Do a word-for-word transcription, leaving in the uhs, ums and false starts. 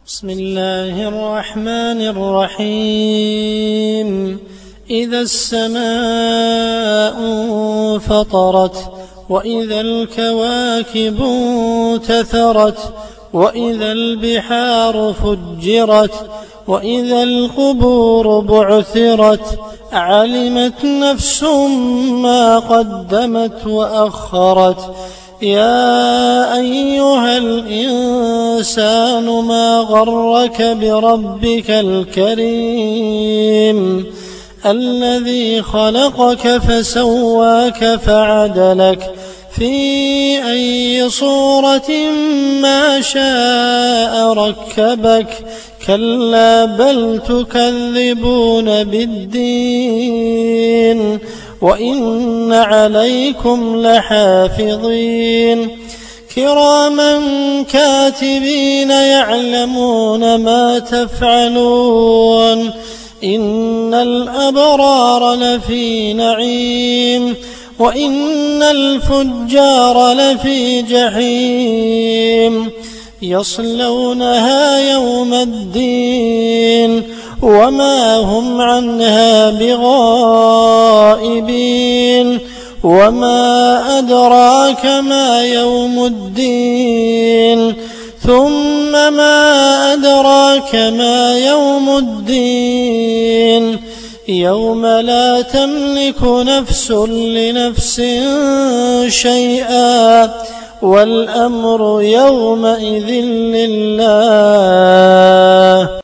بسم الله الرحمن الرحيم إذا السماء انفطرت وإذا الكواكب انتثرت وإذا البحار فجرت وإذا القبور بعثرت علمت نفس ما قدمت وأخرت يا أيها الإنسان ما غرك بربك الكريم الذي خلقك فسواك فعدلك في أي صورة ما شاء ركبك كلا بل تكذبون بالدين وإن عليكم لحافظين كراما كاتبين يعلمون ما تفعلون إن الأبرار لفي نعيم وإن الفجار لفي جحيم يصلونها يوم الدين وما هم عنها بغائبين وما أدراك ما يوم الدين ثم ما أدراك ما يوم الدين يوم لا تملك نفس لنفس شيئا والأمر يومئذ لله.